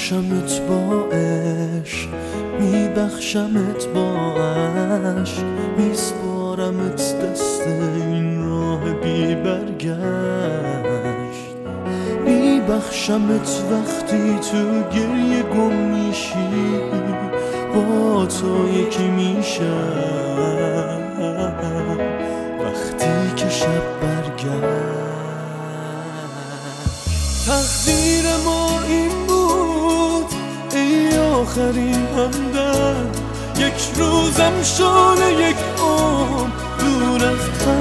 میبخشمت با عشق، میبخشمت با عشق، میسپارمت دست این راه بی برگشت. میبخشمت وقتی تو گریه گم میشی، با تو یکی میشم وقتی که شب برگشت. تقدیر ما این بود ای آخرین همدم، یک روزم شده یک عمر دور از